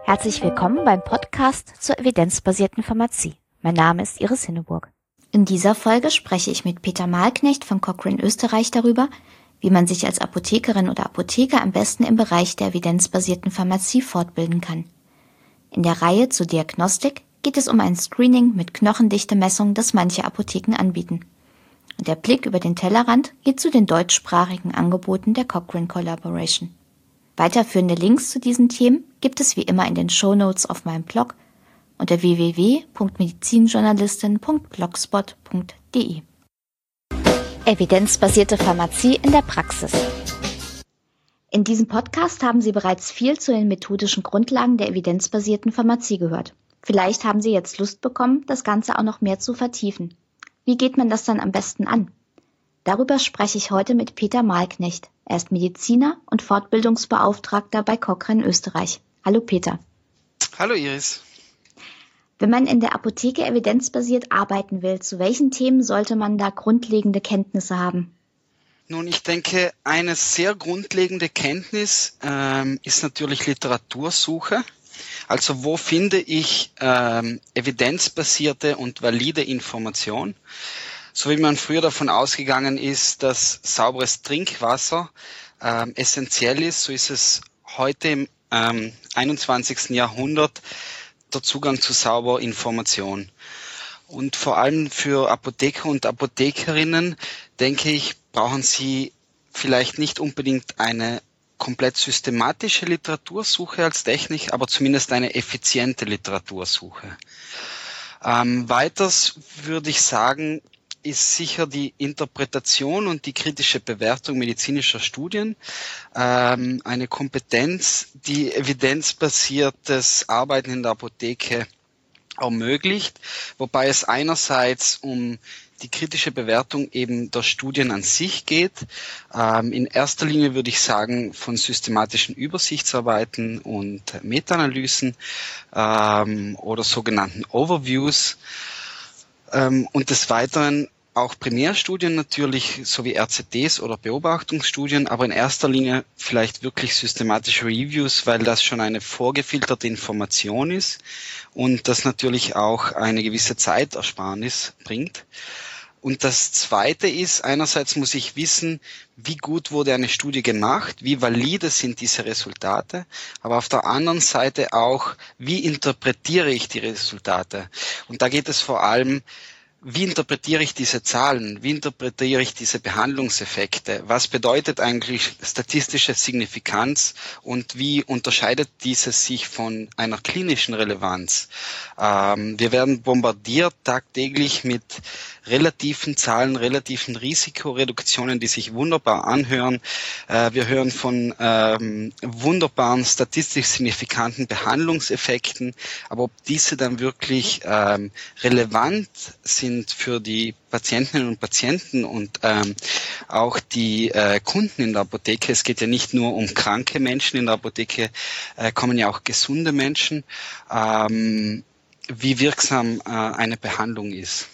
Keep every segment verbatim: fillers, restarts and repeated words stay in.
Herzlich willkommen beim Podcast zur evidenzbasierten Pharmazie. Mein Name ist Iris Hinneburg. In dieser Folge spreche ich mit Peter Mahlknecht von Cochrane Österreich darüber, wie man sich als Apothekerin oder Apotheker am besten im Bereich der evidenzbasierten Pharmazie fortbilden kann. In der Reihe zur Diagnostik geht es um ein Screening mit Knochendichte-Messungen, das manche Apotheken anbieten. Und der Blick über den Tellerrand geht zu den deutschsprachigen Angeboten der Cochrane Collaboration. Weiterführende Links zu diesen Themen gibt es wie immer in den Shownotes auf meinem Blog unter w w w punkt medizinjournalistin punkt blogspot punkt d e. Evidenzbasierte Pharmazie in der Praxis. In diesem Podcast haben Sie bereits viel zu den methodischen Grundlagen der evidenzbasierten Pharmazie gehört. Vielleicht haben Sie jetzt Lust bekommen, das Ganze auch noch mehr zu vertiefen. Wie geht man das dann am besten an? Darüber spreche ich heute mit Peter Mahlknecht. Er ist Mediziner und Fortbildungsbeauftragter bei Cochrane Österreich. Hallo Peter. Hallo Iris. Wenn man in der Apotheke evidenzbasiert arbeiten will, zu welchen Themen sollte man da grundlegende Kenntnisse haben? Nun, ich denke, eine sehr grundlegende Kenntnis ähm, ist natürlich Literatursuche. Also wo finde ich ähm, evidenzbasierte und valide Information? So wie man früher davon ausgegangen ist, dass sauberes Trinkwasser ähm, essentiell ist, so ist es heute im ähm, einundzwanzigsten Jahrhundert der Zugang zu sauberer Information. Und vor allem für Apotheker und Apothekerinnen, denke ich, brauchen sie vielleicht nicht unbedingt eine komplett systematische Literatursuche als Technik, aber zumindest eine effiziente Literatursuche. Ähm, weiters würde ich sagen, ist sicher die Interpretation und die kritische Bewertung medizinischer Studien ähm, eine Kompetenz, die evidenzbasiertes Arbeiten in der Apotheke ermöglicht, wobei es einerseits um die kritische Bewertung eben der Studien an sich geht. Ähm, in erster Linie würde ich sagen von systematischen Übersichtsarbeiten und Meta-Analysen ähm, oder sogenannten Overviews. Ähm, und des Weiteren auch Primärstudien natürlich, sowie R Z Ts oder Beobachtungsstudien, aber in erster Linie vielleicht wirklich systematische Reviews, weil das schon eine vorgefilterte Information ist und das natürlich auch eine gewisse Zeitersparnis bringt. Und das Zweite ist, einerseits muss ich wissen, wie gut wurde eine Studie gemacht, wie valide sind diese Resultate, aber auf der anderen Seite auch, wie interpretiere ich die Resultate. Und da geht es vor allem, wie interpretiere ich diese Zahlen? Wie interpretiere ich diese Behandlungseffekte? Was bedeutet eigentlich statistische Signifikanz und wie unterscheidet dieses sich von einer klinischen Relevanz? Ähm, wir werden bombardiert tagtäglich mit relativen Zahlen, relativen Risikoreduktionen, die sich wunderbar anhören. Äh, wir hören von ähm, wunderbaren statistisch signifikanten Behandlungseffekten, aber ob diese dann wirklich ähm, relevant sind für die Patientinnen und Patienten und ähm, auch die äh, Kunden in der Apotheke. Es geht ja nicht nur um kranke Menschen in der Apotheke, äh, kommen ja auch gesunde Menschen, ähm, wie wirksam äh, eine Behandlung ist.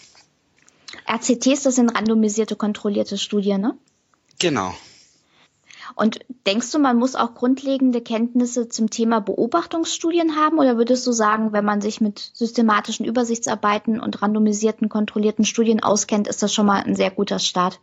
R C Ts, das sind randomisierte, kontrollierte Studien, ne? Genau. Und denkst du, man muss auch grundlegende Kenntnisse zum Thema Beobachtungsstudien haben? Oder würdest du sagen, wenn man sich mit systematischen Übersichtsarbeiten und randomisierten, kontrollierten Studien auskennt, ist das schon mal ein sehr guter Start?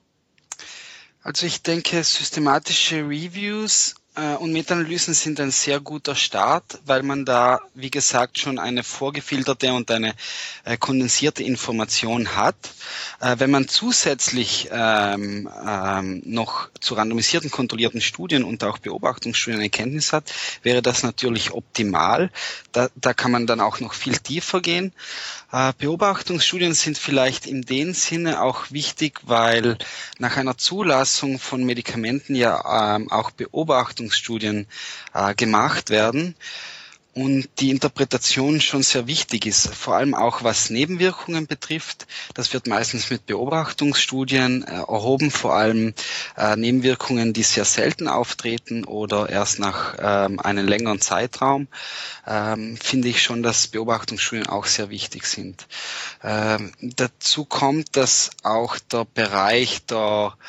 Also ich denke, systematische Reviews äh, und Meta-Analysen sind ein sehr guter Start, weil man da, wie gesagt, schon eine vorgefilterte und eine äh, kondensierte Information hat. Äh, wenn man zusätzlich ähm, ähm, noch zu randomisierten, kontrollierten Studien und auch Beobachtungsstudien eine Kenntnis hat, wäre das natürlich optimal. Da, da kann man dann auch noch viel tiefer gehen. Äh, Beobachtungsstudien sind vielleicht in dem Sinne auch wichtig, weil nach einer Zulassung von Medikamenten ja ähm, auch Beobachtungsstudien äh, gemacht werden und die Interpretation schon sehr wichtig ist, vor allem auch was Nebenwirkungen betrifft. Das wird meistens mit Beobachtungsstudien äh, erhoben, vor allem äh, Nebenwirkungen, die sehr selten auftreten oder erst nach ähm, einem längeren Zeitraum. Ähm, finde ich schon, dass Beobachtungsstudien auch sehr wichtig sind. Ähm, dazu kommt, dass auch der Bereich der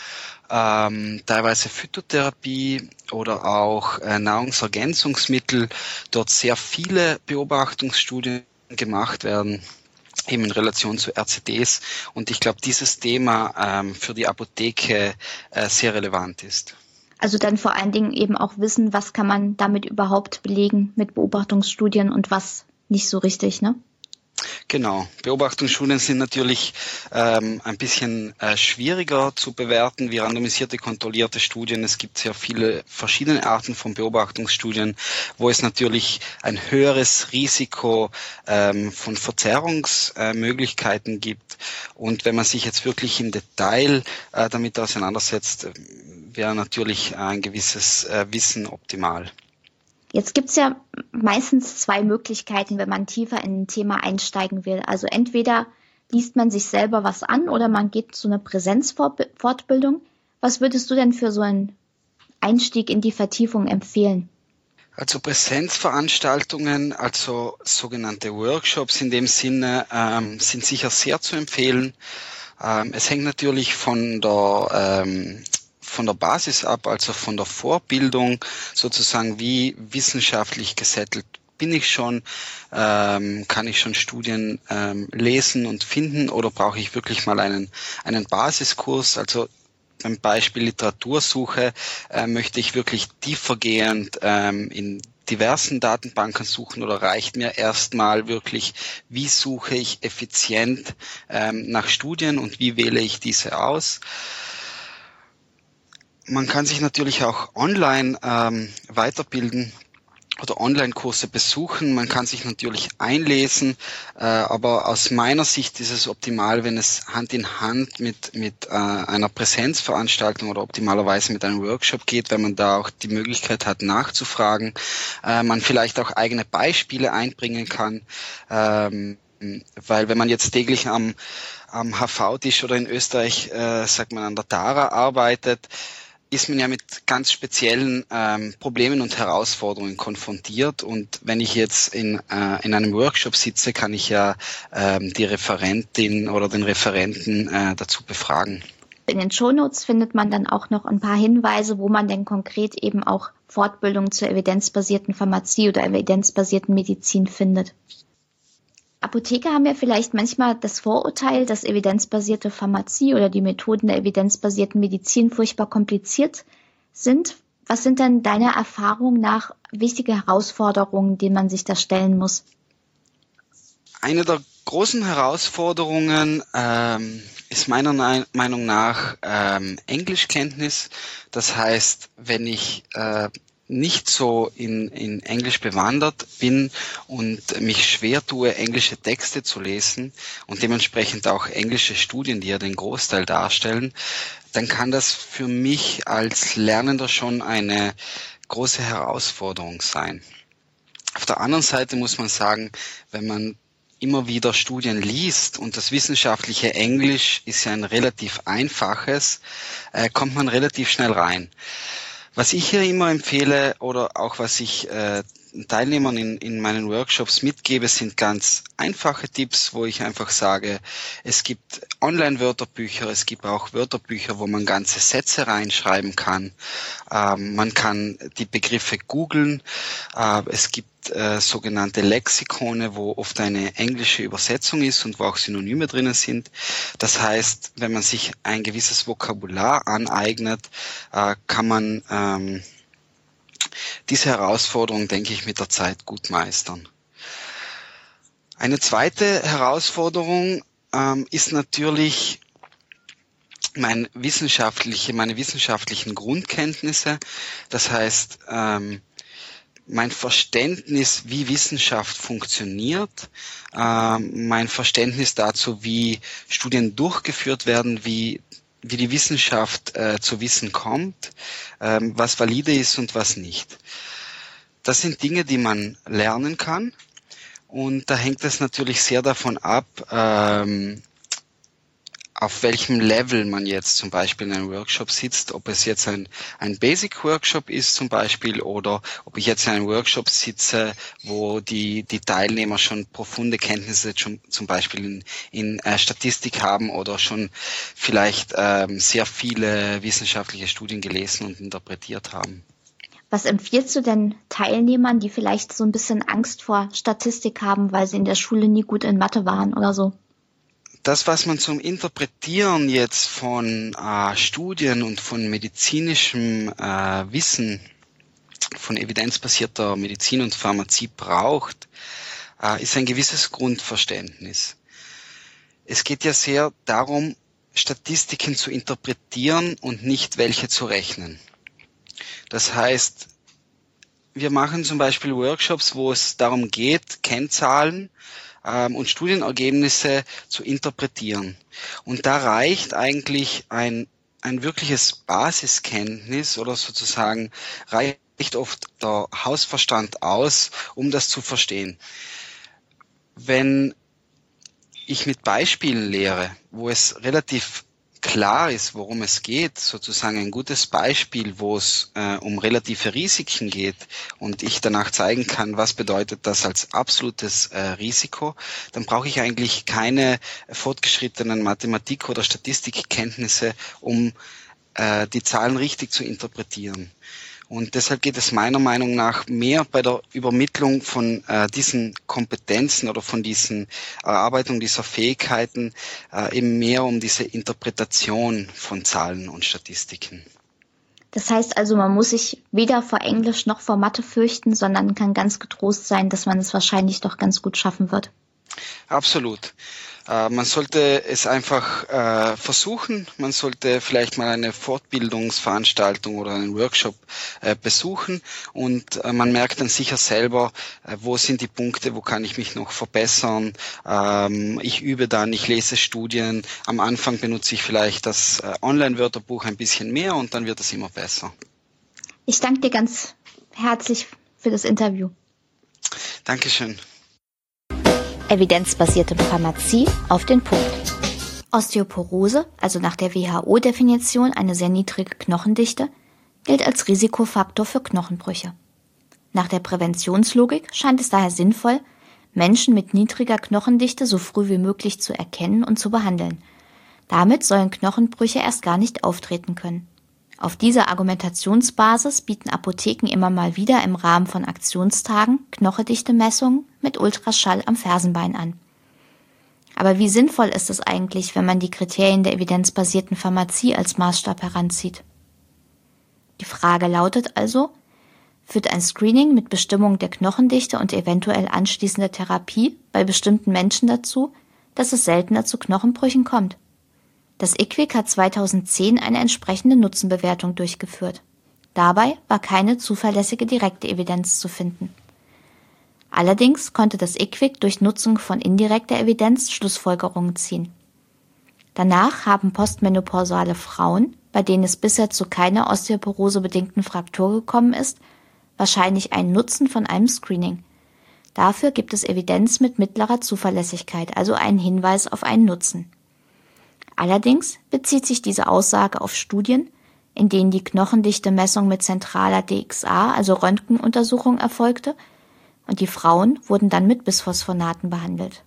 ähm, teilweise Phytotherapie oder auch äh, Nahrungsergänzungsmittel, dort sehr viele Beobachtungsstudien gemacht werden, eben in Relation zu R C Ds. Und ich glaube, dieses Thema ähm, für die Apotheke äh, sehr relevant ist. Also dann vor allen Dingen eben auch wissen, was kann man damit überhaupt belegen mit Beobachtungsstudien und was nicht so richtig, ne? Genau. Beobachtungsstudien sind natürlich ähm, ein bisschen äh, schwieriger zu bewerten wie randomisierte, kontrollierte Studien. Es gibt sehr viele verschiedene Arten von Beobachtungsstudien, wo es natürlich ein höheres Risiko ähm, von Verzerrungsmöglichkeiten äh, gibt. Und wenn man sich jetzt wirklich im Detail äh, damit auseinandersetzt, wäre natürlich ein gewisses äh, Wissen optimal. Jetzt gibt's ja meistens zwei Möglichkeiten, wenn man tiefer in ein Thema einsteigen will. Also entweder liest man sich selber was an oder man geht zu einer Präsenzfortbildung. Was würdest du denn für so einen Einstieg in die Vertiefung empfehlen? Also Präsenzveranstaltungen, also sogenannte Workshops in dem Sinne, ähm, sind sicher sehr zu empfehlen. Ähm, es hängt natürlich von der ähm, von der Basis ab, also von der Vorbildung, sozusagen wie wissenschaftlich gesettelt bin ich schon, ähm, kann ich schon Studien ähm, lesen und finden oder brauche ich wirklich mal einen, einen Basiskurs, also beim Beispiel Literatursuche äh, möchte ich wirklich tiefergehend ähm, in diversen Datenbanken suchen oder reicht mir erstmal wirklich, wie suche ich effizient ähm, nach Studien und wie wähle ich diese aus? Man kann sich natürlich auch online ähm, weiterbilden oder Online-Kurse besuchen. Man kann sich natürlich einlesen, äh, aber aus meiner Sicht ist es optimal, wenn es Hand in Hand mit mit äh, einer Präsenzveranstaltung oder optimalerweise mit einem Workshop geht, wenn man da auch die Möglichkeit hat, nachzufragen. Äh, man vielleicht auch eigene Beispiele einbringen kann, ähm, weil wenn man jetzt täglich am am H V-Tisch oder in Österreich, äh, sagt man, an der Tara arbeitet, ist man ja mit ganz speziellen ähm, Problemen und Herausforderungen konfrontiert. Und wenn ich jetzt in, äh, in einem Workshop sitze, kann ich ja ähm, die Referentin oder den Referenten äh, dazu befragen. In den Shownotes findet man dann auch noch ein paar Hinweise, wo man denn konkret eben auch Fortbildung zur evidenzbasierten Pharmazie oder evidenzbasierten Medizin findet. Apotheker haben ja vielleicht manchmal das Vorurteil, dass evidenzbasierte Pharmazie oder die Methoden der evidenzbasierten Medizin furchtbar kompliziert sind. Was sind denn deiner Erfahrung nach wichtige Herausforderungen, denen man sich da stellen muss? Eine der großen Herausforderungen ähm, ist meiner Ne- Meinung nach ähm, Englischkenntnis. Das heißt, wenn ich äh, nicht so in, in Englisch bewandert bin und mich schwer tue, englische Texte zu lesen und dementsprechend auch englische Studien, die ja den Großteil darstellen, dann kann das für mich als Lernender schon eine große Herausforderung sein. Auf der anderen Seite muss man sagen, wenn man immer wieder Studien liest und das wissenschaftliche Englisch ist ja ein relativ einfaches, äh, kommt man relativ schnell rein. Was ich hier immer empfehle oder auch was ich äh, Teilnehmern in, in meinen Workshops mitgebe, sind ganz einfache Tipps, wo ich einfach sage, es gibt Online-Wörterbücher, es gibt auch Wörterbücher, wo man ganze Sätze reinschreiben kann. Ähm, man kann die Begriffe googeln. Äh, es gibt äh, sogenannte Lexikone, wo oft eine englische Übersetzung ist und wo auch Synonyme drinnen sind. Das heißt, wenn man sich ein gewisses Vokabular aneignet, äh, kann man ähm, diese Herausforderung, denke ich, mit der Zeit gut meistern. Eine zweite Herausforderung ähm, ist natürlich mein wissenschaftliche, meine wissenschaftlichen Grundkenntnisse. Das heißt, ähm, mein Verständnis, wie Wissenschaft funktioniert, ähm, mein Verständnis dazu, wie Studien durchgeführt werden, wie wie die Wissenschaft äh, zu Wissen kommt, ähm, was valide ist und was nicht. Das sind Dinge, die man lernen kann und da hängt es natürlich sehr davon ab, ähm, auf welchem Level man jetzt zum Beispiel in einem Workshop sitzt, ob es jetzt ein, ein Basic-Workshop ist zum Beispiel oder ob ich jetzt in einem Workshop sitze, wo die, die Teilnehmer schon profunde Kenntnisse schon, zum Beispiel in, in äh, Statistik haben oder schon vielleicht ähm, sehr viele wissenschaftliche Studien gelesen und interpretiert haben. Was empfiehlst du denn Teilnehmern, die vielleicht so ein bisschen Angst vor Statistik haben, weil sie in der Schule nie gut in Mathe waren oder so? Das, was man zum Interpretieren jetzt von äh, Studien und von medizinischem äh, Wissen, von evidenzbasierter Medizin und Pharmazie braucht, äh, ist ein gewisses Grundverständnis. Es geht ja sehr darum, Statistiken zu interpretieren und nicht welche zu rechnen. Das heißt, wir machen zum Beispiel Workshops, wo es darum geht, Kennzahlen und Studienergebnisse zu interpretieren. Und da reicht eigentlich ein, ein wirkliches Basiskenntnis oder sozusagen reicht oft der Hausverstand aus, um das zu verstehen. Wenn ich mit Beispielen lehre, wo es relativ klar ist, worum es geht, sozusagen ein gutes Beispiel, wo es äh, um relative Risiken geht und ich danach zeigen kann, was bedeutet das als absolutes äh, Risiko, dann brauche ich eigentlich keine fortgeschrittenen Mathematik- oder Statistikkenntnisse, um äh, die Zahlen richtig zu interpretieren. Und deshalb geht es meiner Meinung nach mehr bei der Übermittlung von äh, diesen Kompetenzen oder von diesen Erarbeitung dieser Fähigkeiten äh, eben mehr um diese Interpretation von Zahlen und Statistiken. Das heißt also, man muss sich weder vor Englisch noch vor Mathe fürchten, sondern kann ganz getrost sein, dass man es wahrscheinlich doch ganz gut schaffen wird. Absolut. Äh, man sollte es einfach äh, versuchen. Man sollte vielleicht mal eine Fortbildungsveranstaltung oder einen Workshop äh, besuchen und äh, man merkt dann sicher selber, äh, wo sind die Punkte, wo kann ich mich noch verbessern. Ähm, ich übe dann, ich lese Studien. Am Anfang benutze ich vielleicht das äh, Online-Wörterbuch ein bisschen mehr und dann wird es immer besser. Ich danke dir ganz herzlich für das Interview. Dankeschön. Evidenzbasierte Pharmazie auf den Punkt. Osteoporose, also nach der W H O-Definition eine sehr niedrige Knochendichte, gilt als Risikofaktor für Knochenbrüche. Nach der Präventionslogik scheint es daher sinnvoll, Menschen mit niedriger Knochendichte so früh wie möglich zu erkennen und zu behandeln. Damit sollen Knochenbrüche erst gar nicht auftreten können. Auf dieser Argumentationsbasis bieten Apotheken immer mal wieder im Rahmen von Aktionstagen Knochendichte-Messungen mit Ultraschall am Fersenbein an. Aber wie sinnvoll ist es eigentlich, wenn man die Kriterien der evidenzbasierten Pharmazie als Maßstab heranzieht? Die Frage lautet also, führt ein Screening mit Bestimmung der Knochendichte und eventuell anschließender Therapie bei bestimmten Menschen dazu, dass es seltener zu Knochenbrüchen kommt? Das I Q W I C hat zweitausendzehn eine entsprechende Nutzenbewertung durchgeführt. Dabei war keine zuverlässige direkte Evidenz zu finden. Allerdings konnte das I Q W I C durch Nutzung von indirekter Evidenz Schlussfolgerungen ziehen. Danach haben postmenopausale Frauen, bei denen es bisher zu keiner osteoporose-bedingten Fraktur gekommen ist, wahrscheinlich einen Nutzen von einem Screening. Dafür gibt es Evidenz mit mittlerer Zuverlässigkeit, also einen Hinweis auf einen Nutzen. Allerdings bezieht sich diese Aussage auf Studien, in denen die Knochendichte-Messung mit zentraler D X A, also Röntgenuntersuchung, erfolgte, und die Frauen wurden dann mit Bisphosphonaten behandelt.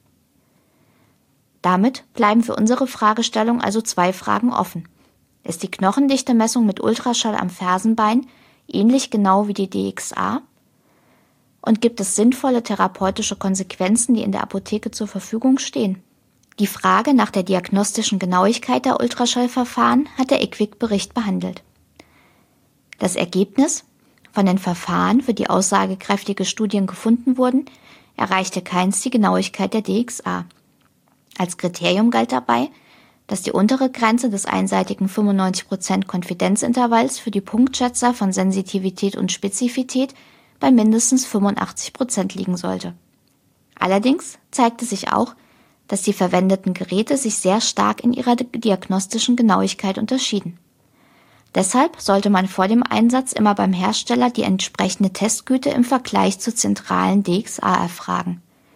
Damit bleiben für unsere Fragestellung also zwei Fragen offen. Ist die Knochendichte-Messung mit Ultraschall am Fersenbein ähnlich genau wie die D X A? Und gibt es sinnvolle therapeutische Konsequenzen, die in der Apotheke zur Verfügung stehen? Die Frage nach der diagnostischen Genauigkeit der Ultraschallverfahren hat der I Q W I C-Bericht behandelt. Das Ergebnis: Von den Verfahren, für die aussagekräftige Studien gefunden wurden, erreichte keins die Genauigkeit der D X A. Als Kriterium galt dabei, dass die untere Grenze des einseitigen fünfundneunzig Prozent Konfidenzintervalls für die Punktschätzer von Sensitivität und Spezifität bei mindestens fünfundachtzig Prozent liegen sollte. Allerdings zeigte sich auch, dass die verwendeten Geräte sich sehr stark in ihrer diagnostischen Genauigkeit unterschieden. Deshalb sollte man vor dem Einsatz immer beim Hersteller die entsprechende Testgüte im Vergleich zur zentralen D X A erfragen.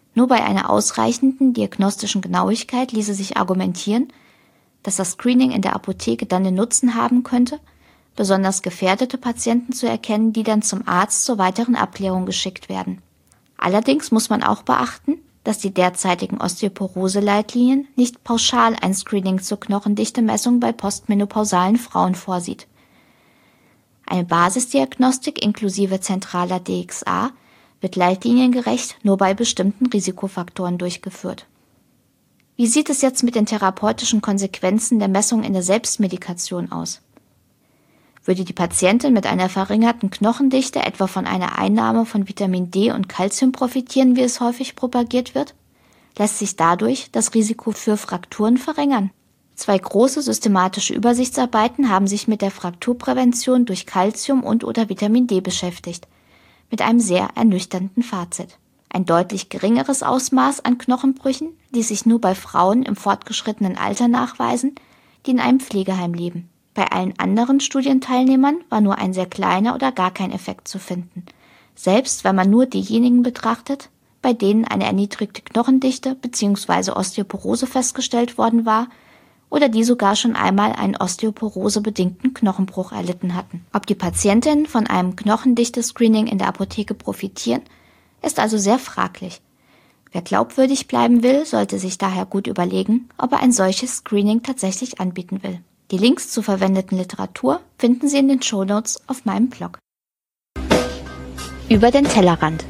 Nur bei einer ausreichenden diagnostischen Genauigkeit ließe sich argumentieren, dass das Screening in der Apotheke dann den Nutzen haben könnte, besonders gefährdete Patienten zu erkennen, die dann zum Arzt zur weiteren Abklärung geschickt werden. Allerdings muss man auch beachten, dass die derzeitigen Osteoporose-Leitlinien nicht pauschal ein Screening zur Knochendichte-Messung bei postmenopausalen Frauen vorsieht. Eine Basisdiagnostik inklusive zentraler D X A wird leitliniengerecht nur bei bestimmten Risikofaktoren durchgeführt. Wie sieht es jetzt mit den therapeutischen Konsequenzen der Messung in der Selbstmedikation aus? Würde die Patientin mit einer verringerten Knochendichte etwa von einer Einnahme von Vitamin D und Calcium profitieren, wie es häufig propagiert wird? Lässt sich dadurch das Risiko für Frakturen verringern? Zwei große systematische Übersichtsarbeiten haben sich mit der Frakturprävention durch Calcium und oder Vitamin D beschäftigt, mit einem sehr ernüchternden Fazit. Ein deutlich geringeres Ausmaß an Knochenbrüchen, die sich nur bei Frauen im fortgeschrittenen Alter nachweisen, die in einem Pflegeheim leben. Bei allen anderen Studienteilnehmern war nur ein sehr kleiner oder gar kein Effekt zu finden, selbst wenn man nur diejenigen betrachtet, bei denen eine erniedrigte Knochendichte bzw. Osteoporose festgestellt worden war oder die sogar schon einmal einen osteoporosebedingten Knochenbruch erlitten hatten. Ob die Patientinnen von einem Knochendichte-Screening in der Apotheke profitieren, ist also sehr fraglich. Wer glaubwürdig bleiben will, sollte sich daher gut überlegen, ob er ein solches Screening tatsächlich anbieten will. Die Links zur verwendeten Literatur finden Sie in den Shownotes auf meinem Blog. Über den Tellerrand.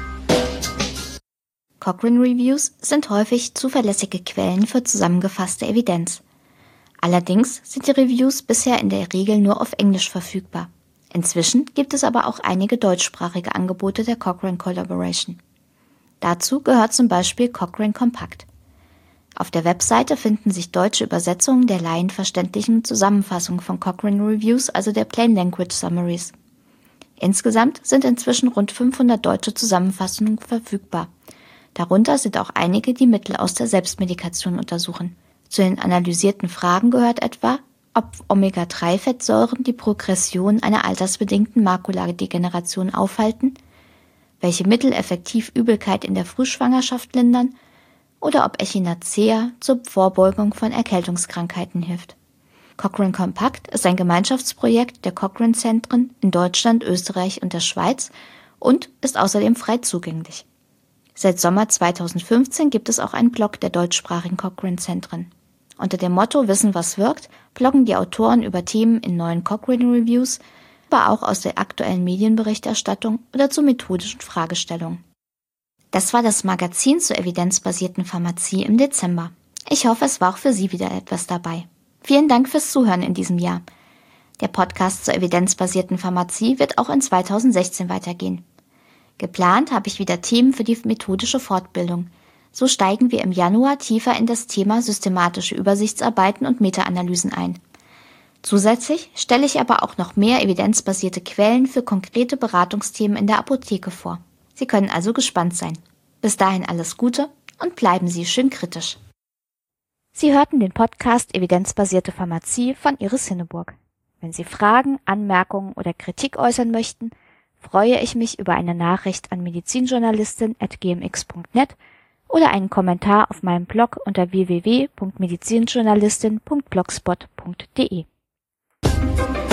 Cochrane Reviews sind häufig zuverlässige Quellen für zusammengefasste Evidenz. Allerdings sind die Reviews bisher in der Regel nur auf Englisch verfügbar. Inzwischen gibt es aber auch einige deutschsprachige Angebote der Cochrane Collaboration. Dazu gehört zum Beispiel Cochrane Compact. Auf der Webseite finden sich deutsche Übersetzungen der laienverständlichen Zusammenfassung von Cochrane Reviews, also der Plain Language Summaries. Insgesamt sind inzwischen rund fünfhundert deutsche Zusammenfassungen verfügbar. Darunter sind auch einige, die Mittel aus der Selbstmedikation untersuchen. Zu den analysierten Fragen gehört etwa, ob Omega drei Fettsäuren die Progression einer altersbedingten Makuladegeneration aufhalten, welche Mittel effektiv Übelkeit in der Frühschwangerschaft lindern oder ob Echinacea zur Vorbeugung von Erkältungskrankheiten hilft. Cochrane Compact ist ein Gemeinschaftsprojekt der Cochrane-Zentren in Deutschland, Österreich und der Schweiz und ist außerdem frei zugänglich. Seit Sommer zweitausendfünfzehn gibt es auch einen Blog der deutschsprachigen Cochrane-Zentren. Unter dem Motto Wissen, was wirkt, bloggen die Autoren über Themen in neuen Cochrane Reviews, aber auch aus der aktuellen Medienberichterstattung oder zu methodischen Fragestellungen. Das war das Magazin zur evidenzbasierten Pharmazie im Dezember. Ich hoffe, es war auch für Sie wieder etwas dabei. Vielen Dank fürs Zuhören in diesem Jahr. Der Podcast zur evidenzbasierten Pharmazie wird auch in zweitausendsechzehn weitergehen. Geplant habe ich wieder Themen für die methodische Fortbildung. So steigen wir im Januar tiefer in das Thema systematische Übersichtsarbeiten und Meta-Analysen ein. Zusätzlich stelle ich aber auch noch mehr evidenzbasierte Quellen für konkrete Beratungsthemen in der Apotheke vor. Sie können also gespannt sein. Bis dahin alles Gute und bleiben Sie schön kritisch. Sie hörten den Podcast Evidenzbasierte Pharmazie von Iris Hinneburg. Wenn Sie Fragen, Anmerkungen oder Kritik äußern möchten, freue ich mich über eine Nachricht an medizinjournalistin at g m x punkt net oder einen Kommentar auf meinem Blog unter w w w punkt medizinjournalistin punkt blogspot punkt d e.